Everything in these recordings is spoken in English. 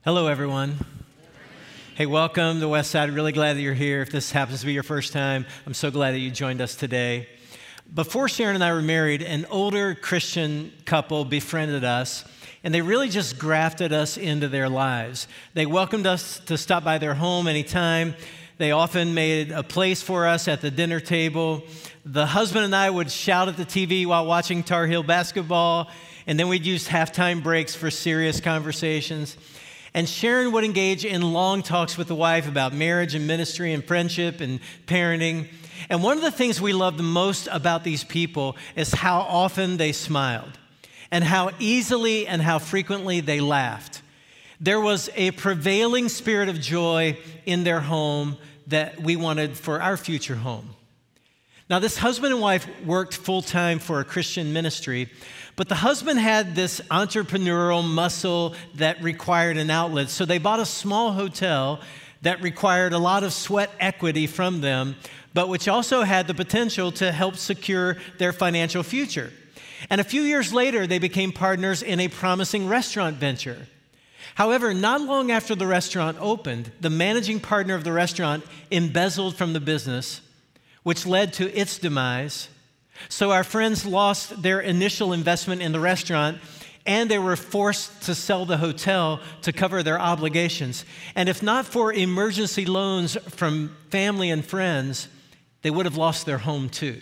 Hello, everyone. Hey, welcome to Westside. Really glad that you're here. If this happens to be your first time, I'm so glad that you joined us today. Before Sharon and I were married, an older Christian couple befriended us, and they really just grafted us into their lives. They welcomed us to stop by their home anytime. They often made a place for us at the dinner table. The husband and I would shout at the TV while watching Tar Heel basketball, and then we'd use halftime breaks for serious conversations. And Sharon would engage in long talks with the wife about marriage and ministry and friendship and parenting. And one of the things we loved the most about these people is how often they smiled and how easily and how frequently they laughed. There was a prevailing spirit of joy in their home that we wanted for our future home. Now, this husband and wife worked full-time for a Christian ministry, but the husband had this entrepreneurial muscle that required an outlet. So they bought a small hotel that required a lot of sweat equity from them, but which also had the potential to help secure their financial future. And a few years later, they became partners in a promising restaurant venture. However, not long after the restaurant opened, the managing partner of the restaurant embezzled from the business, which led to its demise. So our friends lost their initial investment in the restaurant, and they were forced to sell the hotel to cover their obligations. And if not for emergency loans from family and friends, they would have lost their home too.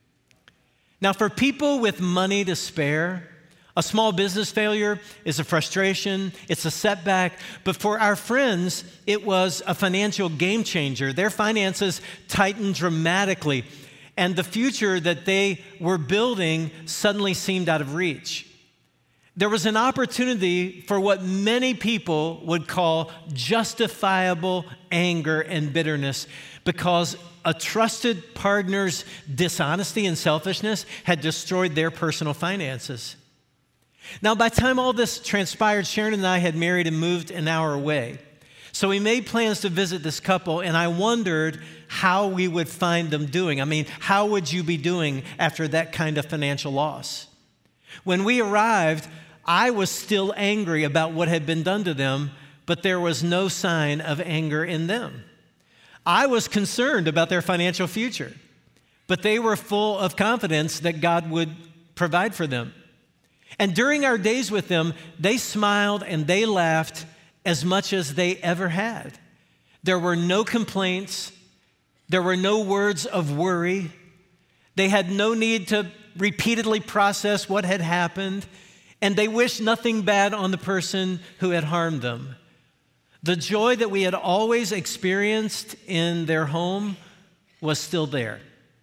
Now, for people with money to spare, a small business failure is a frustration, it's a setback, but for our friends, it was a financial game changer. Their finances tightened dramatically, and the future that they were building suddenly seemed out of reach. There was an opportunity for what many people would call justifiable anger and bitterness because a trusted partner's dishonesty and selfishness had destroyed their personal finances. Now, by the time all this transpired, Sharon and I had married and moved an hour away. So we made plans to visit this couple, and I wondered how we would find them doing. I mean, how would you be doing after that kind of financial loss? When we arrived, I was still angry about what had been done to them, but there was no sign of anger in them. I was concerned about their financial future, but they were full of confidence that God would provide for them. And during our days with them, they smiled and they laughed as much as they ever had. There were no complaints. There were no words of worry. They had no need to repeatedly process what had happened, and they wished nothing bad on the person who had harmed them. The joy that we had always experienced in their home was still there.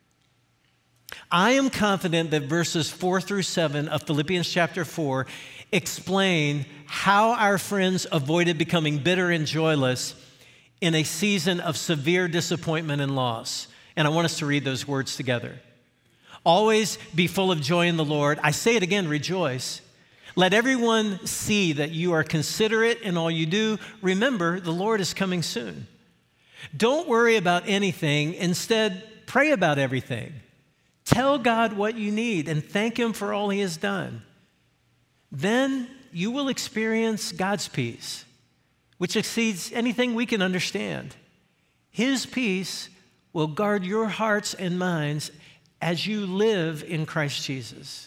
I am confident that verses 4 through 7 of Philippians chapter 4 explain how our friends avoided becoming bitter and joyless in a season of severe disappointment and loss. And I want us to read those words together. Always be full of joy in the Lord. I say it again, rejoice. Let everyone see that you are considerate in all you do. Remember, the Lord is coming soon. Don't worry about anything. Instead, pray about everything. Tell God what you need and thank Him for all He has done. Then you will experience God's peace, which exceeds anything we can understand. His peace will guard your hearts and minds as you live in Christ Jesus.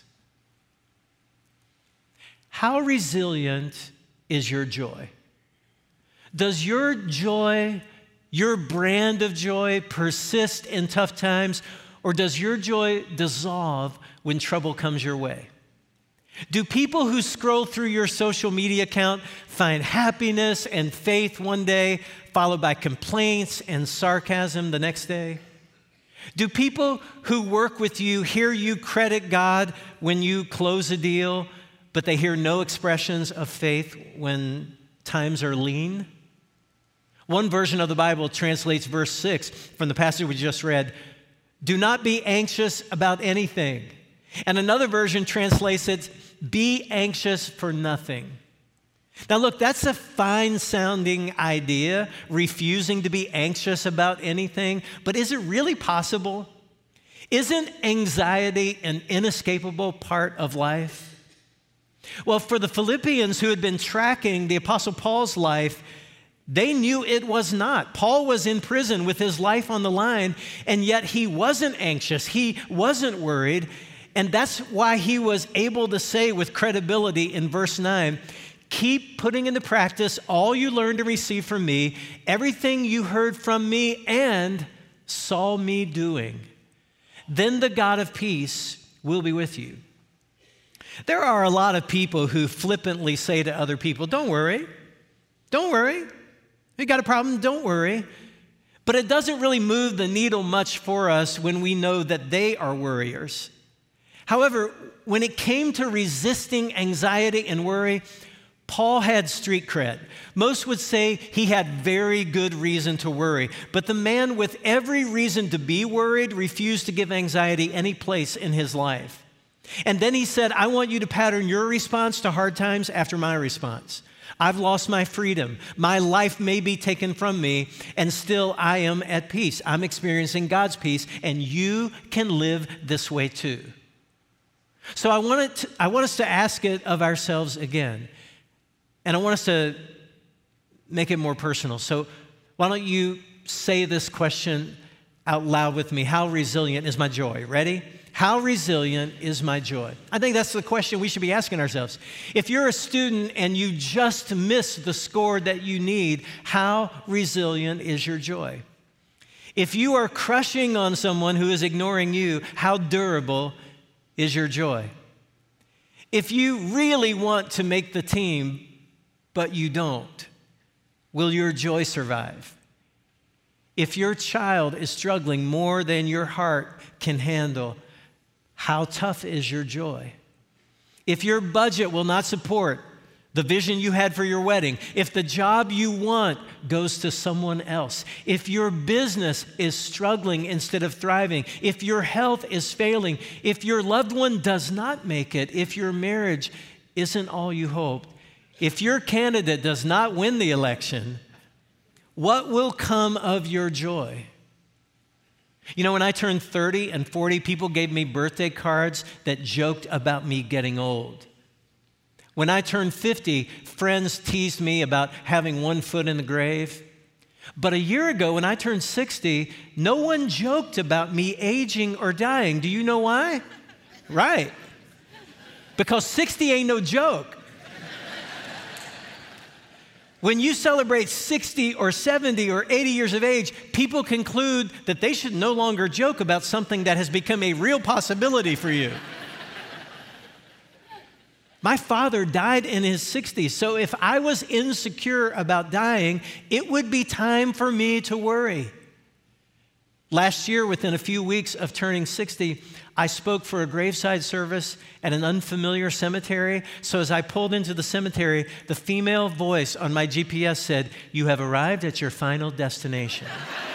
How resilient is your joy? Does your joy, your brand of joy, persist in tough times? Or does your joy dissolve when trouble comes your way? Do people who scroll through your social media account find happiness and faith one day, followed by complaints and sarcasm the next day? Do people who work with you hear you credit God when you close a deal, but they hear no expressions of faith when times are lean? One version of the Bible translates verse 6 from the passage we just read, do not be anxious about anything. And another version translates it, be anxious for nothing. Now look, that's a fine-sounding idea, refusing to be anxious about anything, but is it really possible? Isn't anxiety an inescapable part of life? Well, for the Philippians who had been tracking the Apostle Paul's life, they knew it was not. Paul was in prison with his life on the line, and yet he wasn't anxious. He wasn't worried. And that's why he was able to say with credibility in verse 9, keep putting into practice all you learned and received from me, everything you heard from me and saw me doing. Then the God of peace will be with you. There are a lot of people who flippantly say to other people, don't worry. Don't worry. You got a problem? Don't worry. But it doesn't really move the needle much for us when we know that they are worriers. However, when it came to resisting anxiety and worry, Paul had street cred. Most would say he had very good reason to worry, but the man with every reason to be worried refused to give anxiety any place in his life. And then he said, I want you to pattern your response to hard times after my response. I've lost my freedom. My life may be taken from me, and still I am at peace. I'm experiencing God's peace, and you can live this way too. So I want us to ask it of ourselves again. And I want us to make it more personal. So why don't you say this question out loud with me? How resilient is my joy? Ready? How resilient is my joy? I think that's the question we should be asking ourselves. If you're a student and you just missed the score that you need, how resilient is your joy? If you are crushing on someone who is ignoring you, how durable is your joy? If you really want to make the team, but you don't, will your joy survive? If your child is struggling more than your heart can handle, how tough is your joy? If your budget will not support the vision you had for your wedding, if the job you want goes to someone else, if your business is struggling instead of thriving, if your health is failing, if your loved one does not make it, if your marriage isn't all you hoped, if your candidate does not win the election, what will come of your joy? You know, when I turned 30 and 40, people gave me birthday cards that joked about me getting old. When I turned 50, friends teased me about having one foot in the grave. But a year ago, when I turned 60, no one joked about me aging or dying. Do you know why? Right. Because 60 ain't no joke. When you celebrate 60 or 70 or 80 years of age, people conclude that they should no longer joke about something that has become a real possibility for you. My father died in his 60s, so if I was insecure about dying, it would be time for me to worry. Last year, within a few weeks of turning 60, I spoke for a graveside service at an unfamiliar cemetery. So as I pulled into the cemetery, the female voice on my GPS said, "You have arrived at your final destination."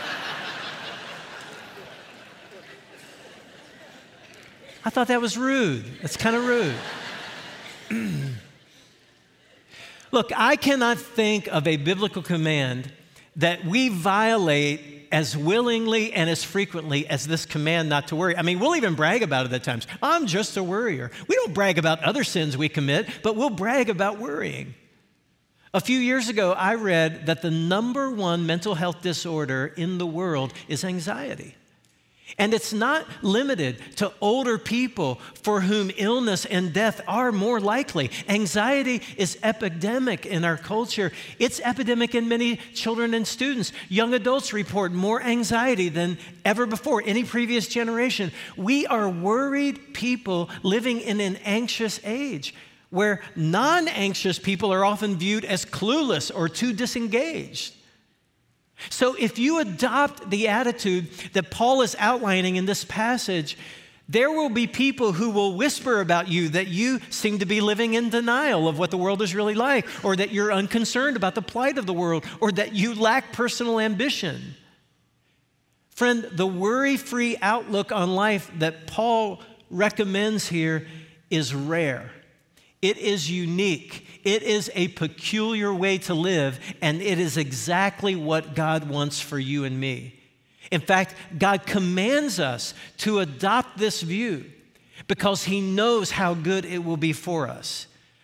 I thought that was rude. That's kind of rude. Look, I cannot think of a biblical command that we violate as willingly and as frequently as this command not to worry. I mean, we'll even brag about it at times. I'm just a worrier. We don't brag about other sins we commit, but we'll brag about worrying. A few years ago, I read that the number one mental health disorder in the world is anxiety. And it's not limited to older people for whom illness and death are more likely. Anxiety is epidemic in our culture. It's epidemic in many children and students. Young adults report more anxiety than ever before, any previous generation. We are worried people living in an anxious age, where non-anxious people are often viewed as clueless or too disengaged. So if you adopt the attitude that Paul is outlining in this passage, there will be people who will whisper about you that you seem to be living in denial of what the world is really like, or that you're unconcerned about the plight of the world, or that you lack personal ambition. Friend, the worry-free outlook on life that Paul recommends here is rare. It is unique. It is a peculiar way to live, and it is exactly what God wants for you and me. In fact, God commands us to adopt this view because He knows how good it will be for us.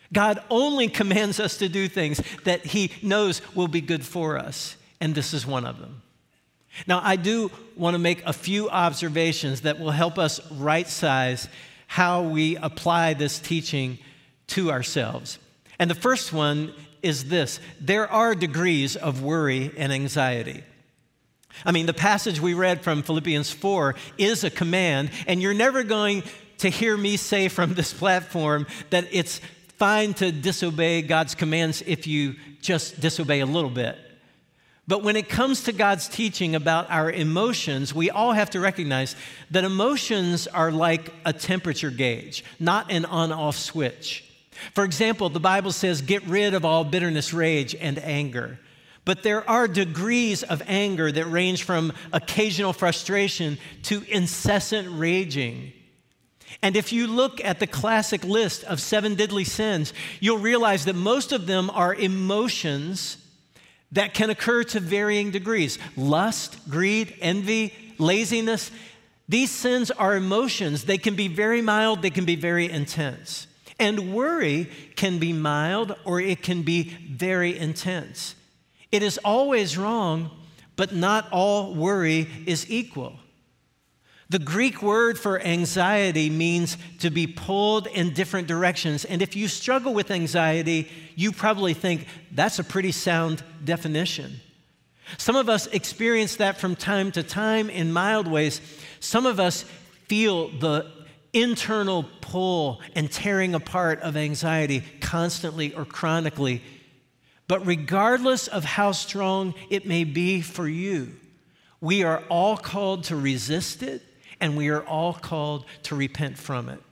God only commands us to do things that he knows will be good for us, and this is one of them. Now, I do want to make a few observations that will help us right-size how we apply this teaching to ourselves. And the first one is this: there are degrees of worry and anxiety. I mean, the passage we read from Philippians 4 is a command, and you're never going to hear me say from this platform that it's fine to disobey God's commands if you just disobey a little bit. But when it comes to God's teaching about our emotions, we all have to recognize that emotions are like a temperature gauge, not an on-off switch. For example, the Bible says, get rid of all bitterness, rage, and anger. But there are degrees of anger that range from occasional frustration to incessant raging. And if you look at the classic list of 7 deadly sins, you'll realize that most of them are emotions that can occur to varying degrees. Lust, greed, envy, laziness. These sins are emotions. They can be very mild, they can be very intense. And worry can be mild or it can be very intense. It is always wrong, but not all worry is equal. The Greek word for anxiety means to be pulled in different directions. And if you struggle with anxiety, you probably think that's a pretty sound definition. Some of us experience that from time to time in mild ways. Some of us feel the internal pull and tearing apart of anxiety constantly or chronically. But regardless of how strong it may be for you, we are all called to resist it, and we are all called to repent from it.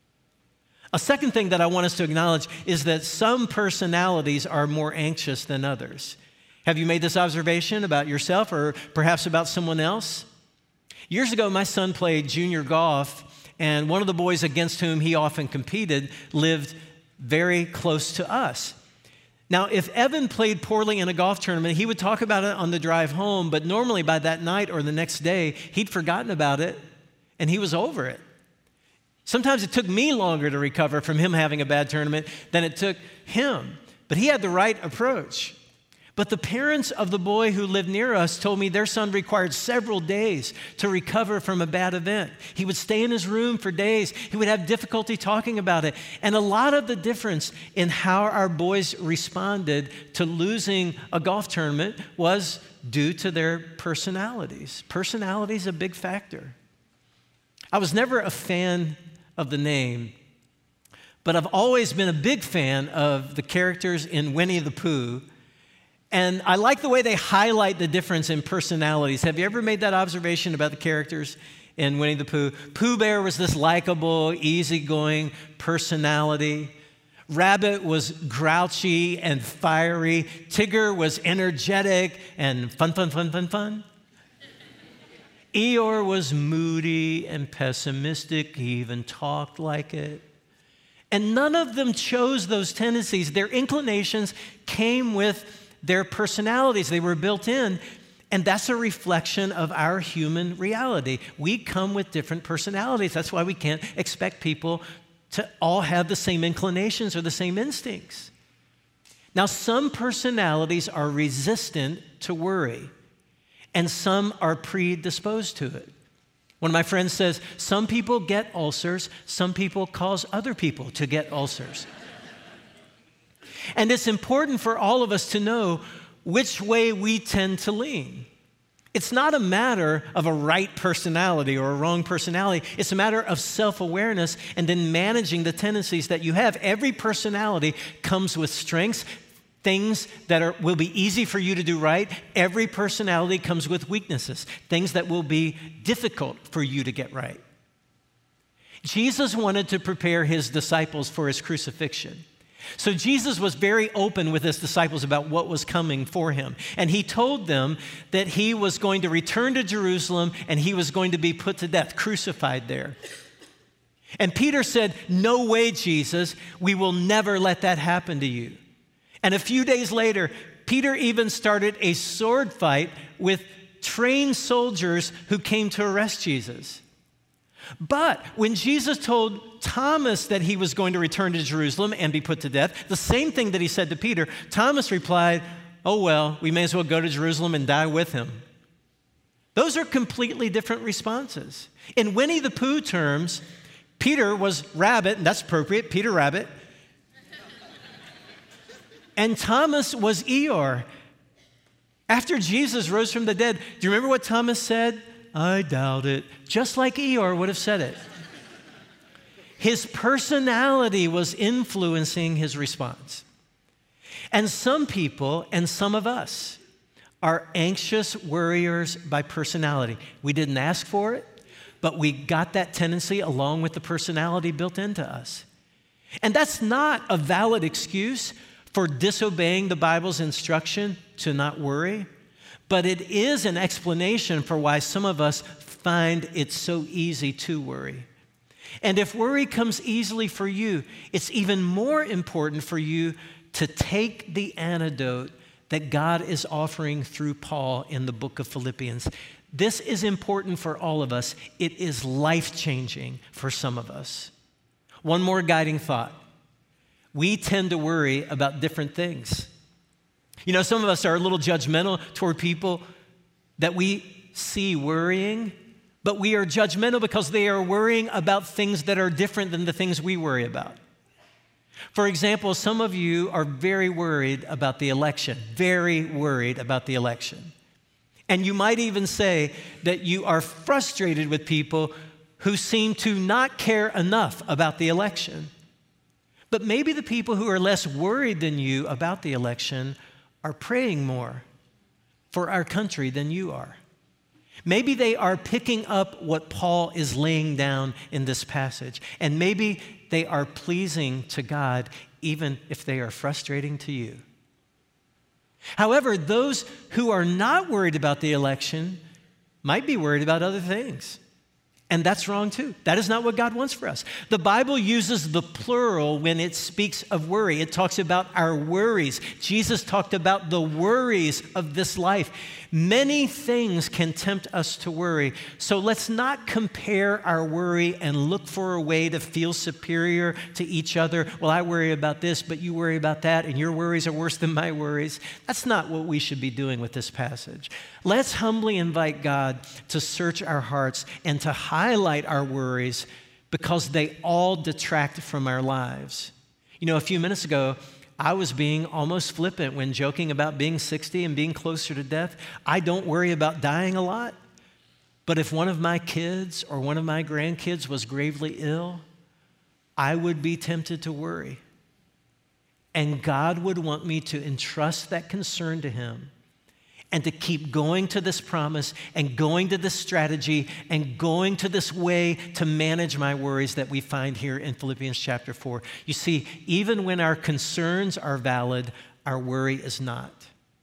A second thing that I want us to acknowledge is that some personalities are more anxious than others. Have you made this observation about yourself or perhaps about someone else? Years ago, my son played junior golf, and one of the boys against whom he often competed lived very close to us. Now, if Evan played poorly in a golf tournament, he would talk about it on the drive home, but normally by that night or the next day, he'd forgotten about it and he was over it. Sometimes it took me longer to recover from him having a bad tournament than it took him, but he had the right approach. But the parents of the boy who lived near us told me their son required several days to recover from a bad event. He would stay in his room for days. He would have difficulty talking about it. And a lot of the difference in how our boys responded to losing a golf tournament was due to their personalities. Personality is a big factor. I was never a fan of the name, but I've always been a big fan of the characters in Winnie the Pooh. And I like the way they highlight the difference in personalities. Have you ever made that observation about the characters in Winnie the Pooh? Pooh Bear was this likable, easygoing personality. Rabbit was grouchy and fiery. Tigger was energetic and fun. Eeyore was moody and pessimistic. He even talked like it. And none of them chose those tendencies. Their inclinations came with their personalities. They were built in, and that's a reflection of our human reality. We come with different personalities. That's why we can't expect people to all have the same inclinations or the same instincts. Now, some personalities are resistant to worry, and some are predisposed to it. One of my friends says, some people get ulcers, some people cause other people to get ulcers. And it's important for all of us to know which way we tend to lean. It's not a matter of a right personality or a wrong personality. It's a matter of self-awareness and then managing the tendencies that you have. Every personality comes with strengths, things that will be easy for you to do right. Every personality comes with weaknesses, things that will be difficult for you to get right. Jesus wanted to prepare his disciples for his crucifixion. So Jesus was very open with his disciples about what was coming for him. And he told them that he was going to return to Jerusalem and he was going to be put to death, crucified there. And Peter said, "No way, Jesus, we will never let that happen to you." And a few days later, Peter even started a sword fight with trained soldiers who came to arrest Jesus. But when Jesus told Thomas that he was going to return to Jerusalem and be put to death, the same thing that he said to Peter, Thomas replied, "Oh, well, we may as well go to Jerusalem and die with him." Those are completely different responses. In Winnie the Pooh terms, Peter was Rabbit, and that's appropriate, Peter Rabbit. And Thomas was Eeyore. After Jesus rose from the dead, do you remember what Thomas said? "I doubt it," just like Eeyore would have said it. His personality was influencing his response. And some people, and some of us, are anxious worriers by personality. We didn't ask for it, but we got that tendency along with the personality built into us. And that's not a valid excuse for disobeying the Bible's instruction to not worry, but it is an explanation for why some of us find it so easy to worry. And if worry comes easily for you, it's even more important for you to take the antidote that God is offering through Paul in the book of Philippians. This is important for all of us. It is life-changing for some of us. One more guiding thought. We tend to worry about different things. You know, some of us are a little judgmental toward people that we see worrying, but we are judgmental because they are worrying about things that are different than the things we worry about. For example, some of you are very worried about the election, very worried about the election. And you might even say that you are frustrated with people who seem to not care enough about the election. But maybe the people who are less worried than you about the election are praying more for our country than you are. Maybe they are picking up what Paul is laying down in this passage. And maybe they are pleasing to God, even if they are frustrating to you. However, those who are not worried about the election might be worried about other things. And that's wrong too. That is not what God wants for us. The Bible uses the plural when it speaks of worry. It talks about our worries. Jesus talked about the worries of this life. Many things can tempt us to worry. So let's not compare our worry and look for a way to feel superior to each other. Well, I worry about this, but you worry about that, and your worries are worse than my worries. That's not what we should be doing with this passage. Let's humbly invite God to search our hearts and to highlight our worries because they all detract from our lives. You know, a few minutes ago, I was being almost flippant when joking about being 60 and being closer to death. I don't worry about dying a lot, but if one of my kids or one of my grandkids was gravely ill, I would be tempted to worry. And God would want me to entrust that concern to Him and to keep going to this promise and going to this strategy and going to this way to manage my worries that we find here in Philippians chapter 4. You see, even when our concerns are valid, our worry is not.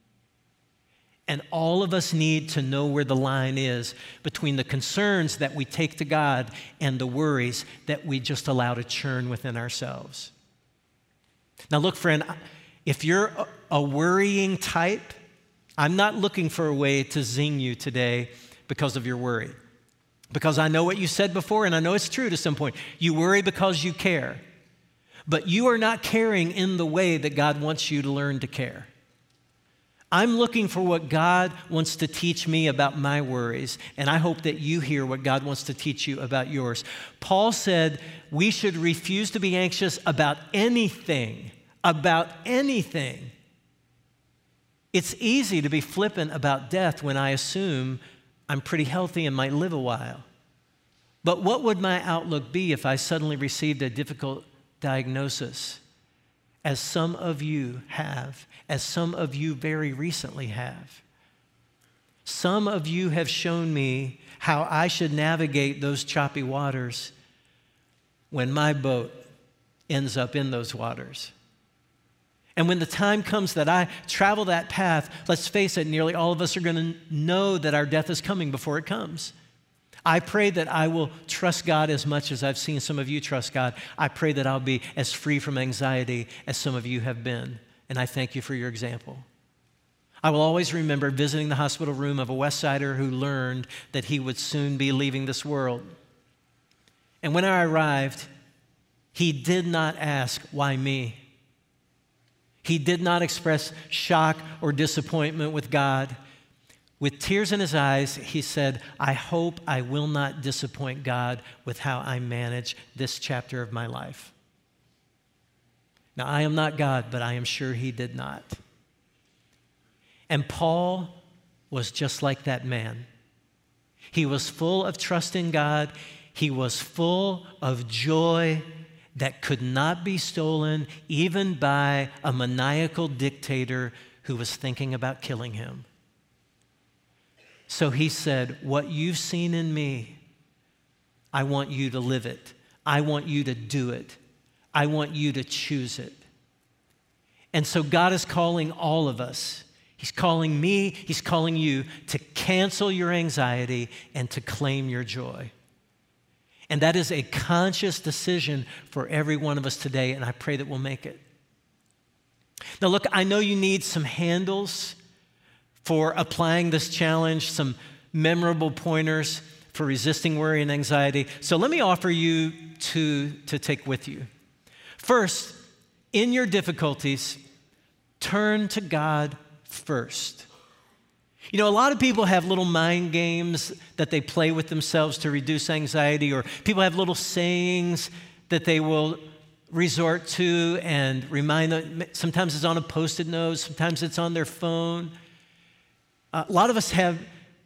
And all of us need to know where the line is between the concerns that we take to God and the worries that we just allow to churn within ourselves. Now look, friend, if you're a worrying type, I'm not looking for a way to zing you today because of your worry. Because I know what you said before, and I know it's true to some point. You worry because you care. But you are not caring in the way that God wants you to learn to care. I'm looking for what God wants to teach me about my worries, and I hope that you hear what God wants to teach you about yours. Paul said we should refuse to be anxious about anything. About anything. It's easy to be flippant about death when I assume I'm pretty healthy and might live a while. But what would my outlook be if I suddenly received a difficult diagnosis, as some of you have, as some of you very recently have? Some of you have shown me how I should navigate those choppy waters when my boat ends up in those waters. And when the time comes that I travel that path, let's face it, nearly all of us are going to know that our death is coming before it comes. I pray that I will trust God as much as I've seen some of you trust God. I pray that I'll be as free from anxiety as some of you have been. And I thank you for your example. I will always remember visiting the hospital room of a West Sider who learned that he would soon be leaving this world. And when I arrived, he did not ask, why me? He did not express shock or disappointment with God. With tears in his eyes, he said, I hope I will not disappoint God with how I manage this chapter of my life. Now, I am not God, but I am sure he did not. And Paul was just like that man. He was full of trust in God. He was full of joy that could not be stolen even by a maniacal dictator who was thinking about killing him. So he said, what you've seen in me, I want you to live it. I want you to do it. I want you to choose it. And so God is calling all of us. He's calling me, he's calling you to cancel your anxiety and to claim your joy. And that is a conscious decision for every one of us today, and I pray that we'll make it. Now look, I know you need some handles for applying this challenge, some memorable pointers for resisting worry and anxiety. So let me offer you two to take with you. First, in your difficulties, turn to God first. You know, a lot of people have little mind games that they play with themselves to reduce anxiety, or people have little sayings that they will resort to and remind them. Sometimes it's on a Post-it note, sometimes it's on their phone. A lot of us have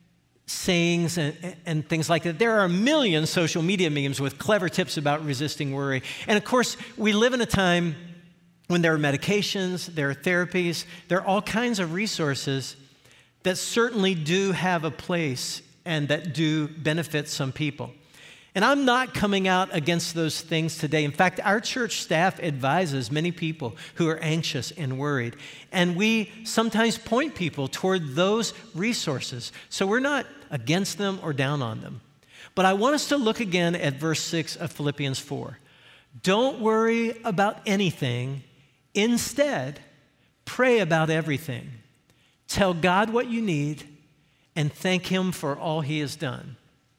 sayings and things like that. There are a million social media memes with clever tips about resisting worry. And of course, we live in a time when there are medications, there are therapies, there are all kinds of resources that certainly do have a place and that do benefit some people. And I'm not coming out against those things today. In fact, our church staff advises many people who are anxious and worried. And we sometimes point people toward those resources. So we're not against them or down on them. But I want us to look again at verse 6 of Philippians 4. Don't worry about anything. Instead, pray about everything. Tell God what you need and thank him for all he has done.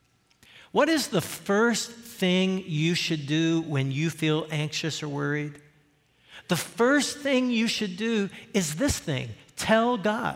What is the first thing you should do when you feel anxious or worried? The first thing you should do is this thing: tell God.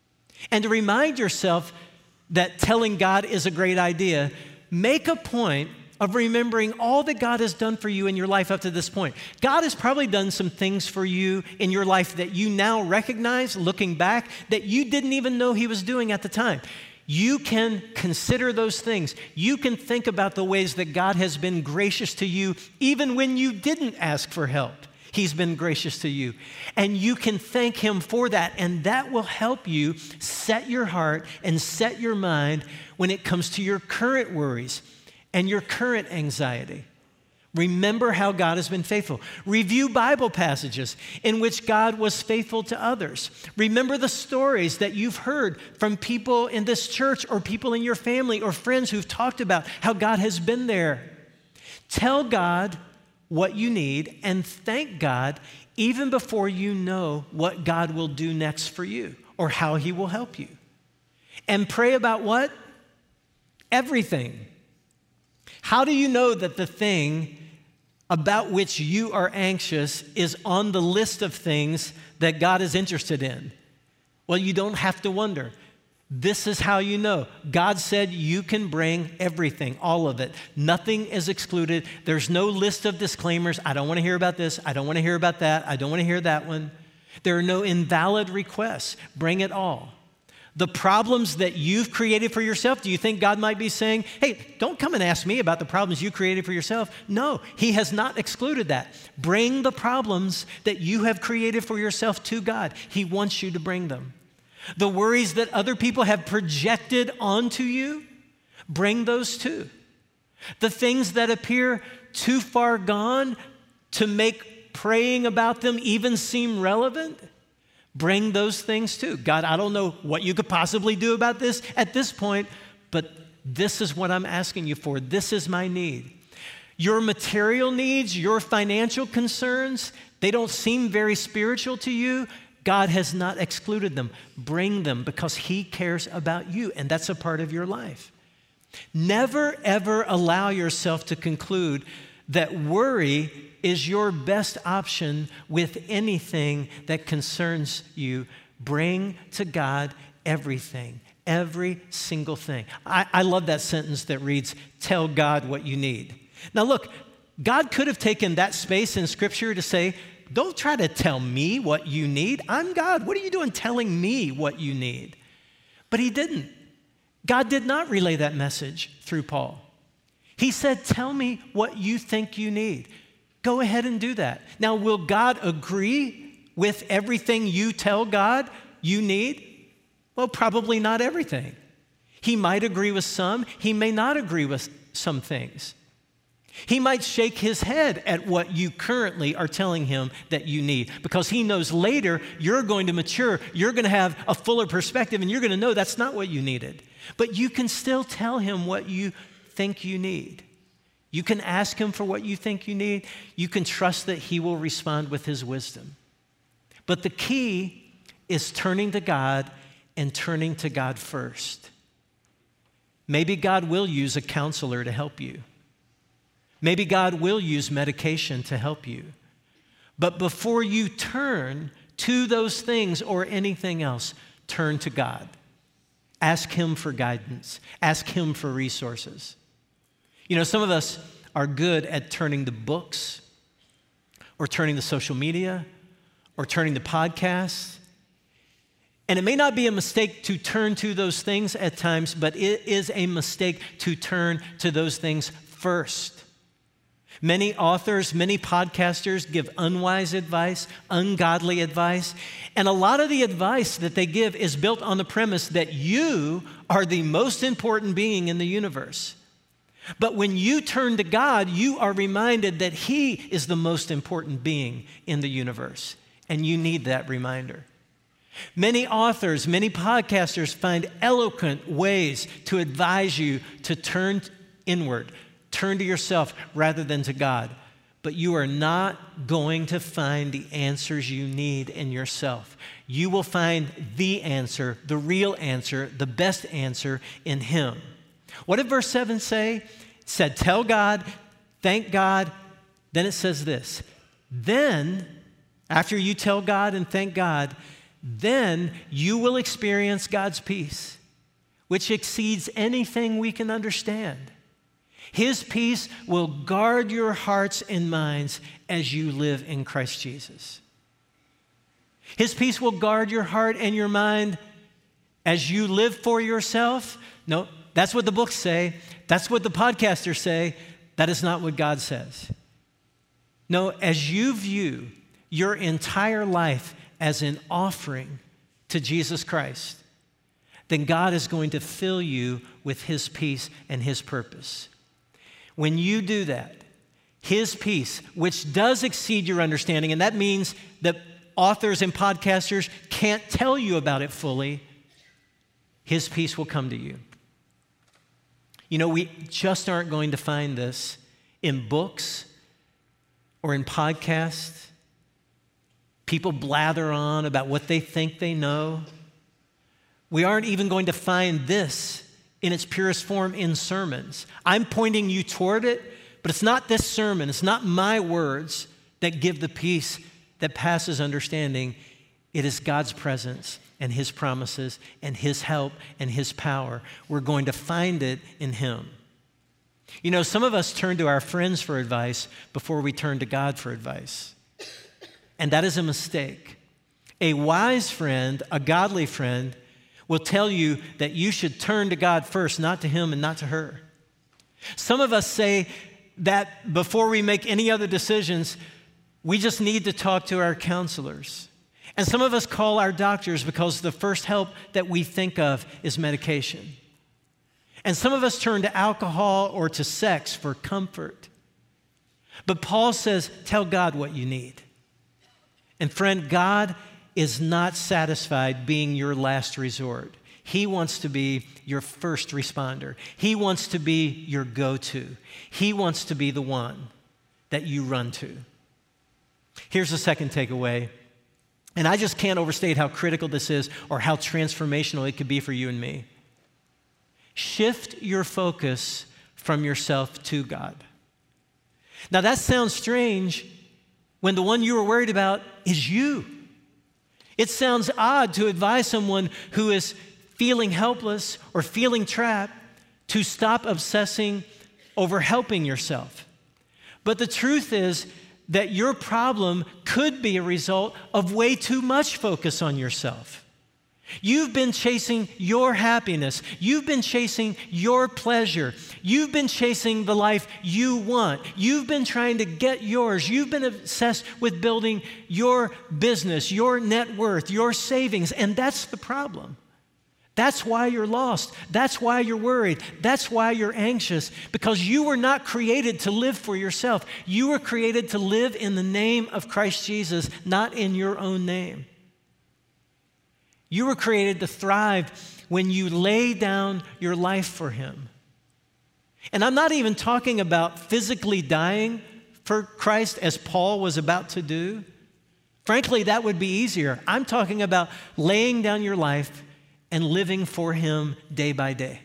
And to remind yourself that telling God is a great idea, make a point of remembering all that God has done for you in your life up to this point. God has probably done some things for you in your life that you now recognize, looking back, that you didn't even know he was doing at the time. You can consider those things. You can think about the ways that God has been gracious to you even when you didn't ask for help. He's been gracious to you. And you can thank him for that. And that will help you set your heart and set your mind when it comes to your current worries and your current anxiety. Remember how God has been faithful. Review Bible passages in which God was faithful to others. Remember the stories that you've heard from people in this church or people in your family or friends who've talked about how God has been there. Tell God what you need and thank God even before you know what God will do next for you or how he will help you. And pray about what? Everything. How do you know that the thing about which you are anxious is on the list of things that God is interested in? Well, you don't have to wonder. This is how you know. God said you can bring everything, all of it. Nothing is excluded. There's no list of disclaimers. I don't want to hear about this. I don't want to hear about that. I don't want to hear that one. There are no invalid requests. Bring it all. The problems that you've created for yourself, do you think God might be saying, hey, don't come and ask me about the problems you created for yourself? No, he has not excluded that. Bring the problems that you have created for yourself to God. He wants you to bring them. The worries that other people have projected onto you, bring those too. The things that appear too far gone to make praying about them even seem relevant, bring those things too. God, I don't know what you could possibly do about this at this point, but this is what I'm asking you for. This is my need. Your material needs, your financial concerns, they don't seem very spiritual to you. God has not excluded them. Bring them because he cares about you, and that's a part of your life. Never, ever allow yourself to conclude that worry is your best option with anything that concerns you. Bring to God everything, every single thing. I love that sentence that reads, tell God what you need. Now look, God could have taken that space in Scripture to say, don't try to tell me what you need. I'm God. What are you doing telling me what you need? But he didn't. God did not relay that message through Paul. He said, tell me what you think you need. Go ahead and do that. Now, will God agree with everything you tell God you need? Well, probably not everything. He might agree with some. He may not agree with some things. He might shake his head at what you currently are telling him that you need, because he knows later you're going to mature, you're going to have a fuller perspective, and you're going to know that's not what you needed. But you can still tell him what you think you need. You can ask him for what you think you need. You can trust that he will respond with his wisdom. But the key is turning to God and turning to God first. Maybe God will use a counselor to help you. Maybe God will use medication to help you. But before you turn to those things or anything else, turn to God. Ask him for guidance. Ask him for resources. You know, some of us are good at turning to books or turning to social media or turning to podcasts. And it may not be a mistake to turn to those things at times, but it is a mistake to turn to those things first. Many authors, many podcasters give unwise advice, ungodly advice, and a lot of the advice that they give is built on the premise that you are the most important being in the universe. But when you turn to God, you are reminded that he is the most important being in the universe, and you need that reminder. Many authors, many podcasters find eloquent ways to advise you to turn inward, turn to yourself rather than to God. But you are not going to find the answers you need in yourself. You will find the answer, the real answer, the best answer in him. What did verse 7 say? It said, tell God, thank God. Then it says this, then, after you tell God and thank God, then you will experience God's peace, which exceeds anything we can understand. His peace will guard your hearts and minds as you live in Christ Jesus. His peace will guard your heart and your mind as you live for yourself. No, that's what the books say. That's what the podcasters say. That is not what God says. No, as you view your entire life as an offering to Jesus Christ, then God is going to fill you with his peace and his purpose. When you do that, his peace, which does exceed your understanding, and that means that authors and podcasters can't tell you about it fully, his peace will come to you. You know, we just aren't going to find this in books or in podcasts. People blather on about what they think they know. We aren't even going to find this in its purest form in sermons. I'm pointing you toward it, but it's not this sermon. It's not my words that give the peace that passes understanding. It is God's presence and his promises and his help and his power. We're going to find it in him. You know, some of us turn to our friends for advice before we turn to God for advice. And that is a mistake. A wise friend, a godly friend, will tell you that you should turn to God first, not to him and not to her. Some of us say that before we make any other decisions, we just need to talk to our counselors. And some of us call our doctors because the first help that we think of is medication. And some of us turn to alcohol or to sex for comfort. But Paul says, tell God what you need. And friend, God is not satisfied being your last resort. He wants to be your first responder. He wants to be your go-to. He wants to be the one that you run to. Here's the second takeaway. And I just can't overstate how critical this is or how transformational it could be for you and me. Shift your focus from yourself to God. Now that sounds strange when the one you were worried about is you. It sounds odd to advise someone who is feeling helpless or feeling trapped to stop obsessing over helping yourself. But the truth is that your problem could be a result of way too much focus on yourself. You've been chasing your happiness. You've been chasing your pleasure. You've been chasing the life you want. You've been trying to get yours. You've been obsessed with building your business, your net worth, your savings, and that's the problem. That's why you're lost. That's why you're worried. That's why you're anxious, because you were not created to live for yourself. You were created to live in the name of Christ Jesus, not in your own name. You were created to thrive when you lay down your life for Him. And I'm not even talking about physically dying for Christ as Paul was about to do. Frankly, that would be easier. I'm talking about laying down your life and living for Him day by day.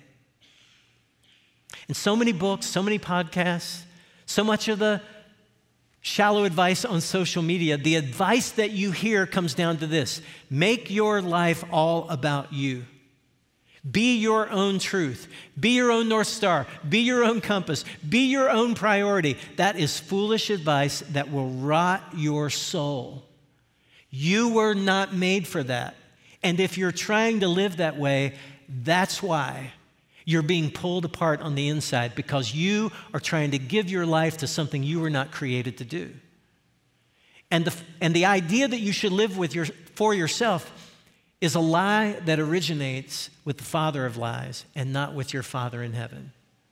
And so many books, so many podcasts, so much of the shallow advice on social media, the advice that you hear comes down to this: make your life all about you. Be your own truth. Be your own North Star. Be your own compass. Be your own priority. That is foolish advice that will rot your soul. You were not made for that. And if you're trying to live that way, that's why you're being pulled apart on the inside, because you are trying to give your life to something you were not created to do. And the idea that you should live for yourself is a lie that originates with the father of lies and not with your Father in heaven.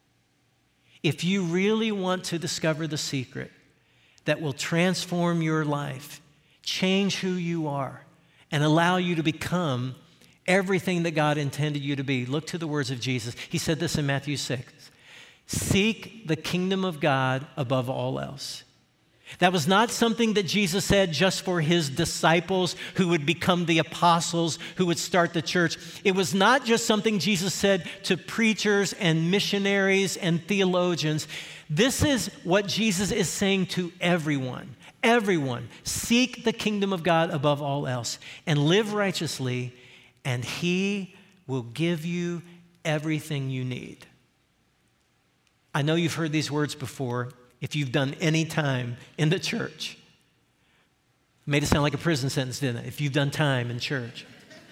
If you really want to discover the secret that will transform your life, change who you are, and allow you to become everything that God intended you to be, look to the words of Jesus. He said this in Matthew 6. Seek the kingdom of God above all else. That was not something that Jesus said just for His disciples who would become the apostles, who would start the church. It was not just something Jesus said to preachers and missionaries and theologians. This is what Jesus is saying to everyone. Everyone, seek the kingdom of God above all else and live righteously, and He will give you everything you need. I know you've heard these words before if you've done any time in the church. Made it sound like a prison sentence, didn't it? If you've done time in church.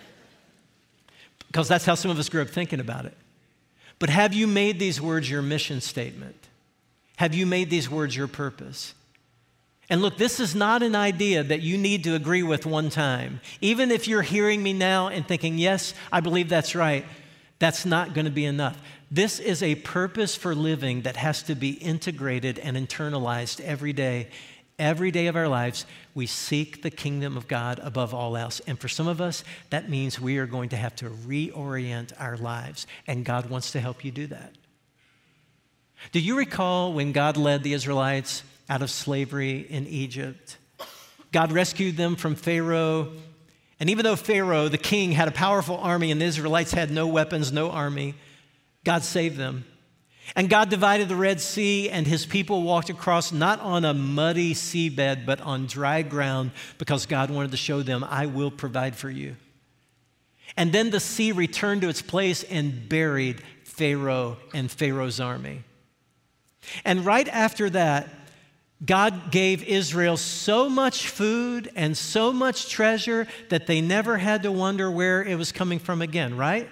Because that's how some of us grew up thinking about it. But have you made these words your mission statement? Have you made these words your purpose? And look, this is not an idea that you need to agree with one time. Even if you're hearing me now and thinking, yes, I believe that's right, that's not going to be enough. This is a purpose for living that has to be integrated and internalized every day. Every day of our lives, we seek the kingdom of God above all else. And for some of us, that means we are going to have to reorient our lives. And God wants to help you do that. Do you recall when God led the Israelites out of slavery in Egypt? God rescued them from Pharaoh. And even though Pharaoh, the king, had a powerful army and the Israelites had no weapons, no army, God saved them. And God divided the Red Sea, and His people walked across not on a muddy seabed, but on dry ground, because God wanted to show them, I will provide for you. And then the sea returned to its place and buried Pharaoh and Pharaoh's army. And right after that, God gave Israel so much food and so much treasure that they never had to wonder where it was coming from again, right?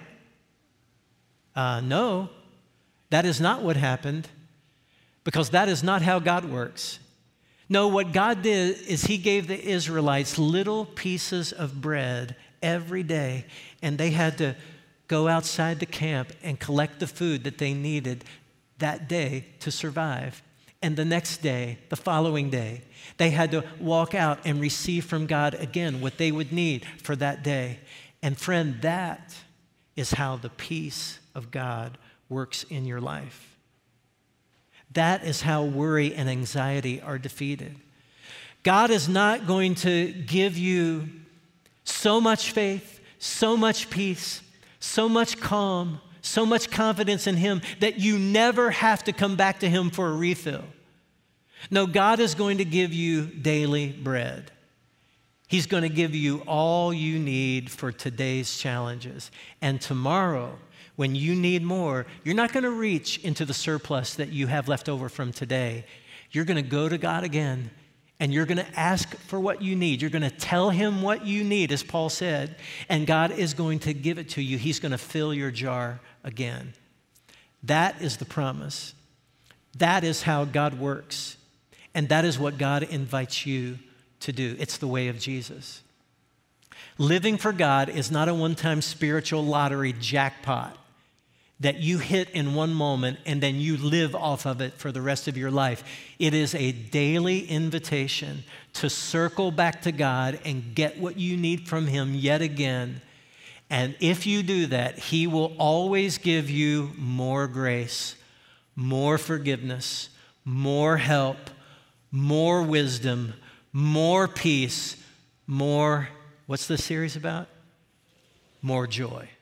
No, that is not what happened, because that is not how God works. No, what God did is He gave the Israelites little pieces of bread every day, and they had to go outside the camp and collect the food that they needed that day to survive. And the next day, the following day, they had to walk out and receive from God again what they would need for that day. And friend, that is how the peace of God works in your life. That is how worry and anxiety are defeated. God is not going to give you so much faith, so much peace, so much calm, so much confidence in Him that you never have to come back to Him for a refill. No, God is going to give you daily bread. He's going to give you all you need for today's challenges. And tomorrow, when you need more, you're not going to reach into the surplus that you have left over from today. You're going to go to God again, and you're going to ask for what you need. You're going to tell Him what you need, as Paul said, and God is going to give it to you. He's going to fill your jar again. That is the promise. That is how God works. And that is what God invites you to do. It's the way of Jesus. Living for God is not a one-time spiritual lottery jackpot that you hit in one moment and then you live off of it for the rest of your life. It is a daily invitation to circle back to God and get what you need from Him yet again. And if you do that, He will always give you more grace, more forgiveness, more help, more wisdom, more peace, more, what's this series about? More joy.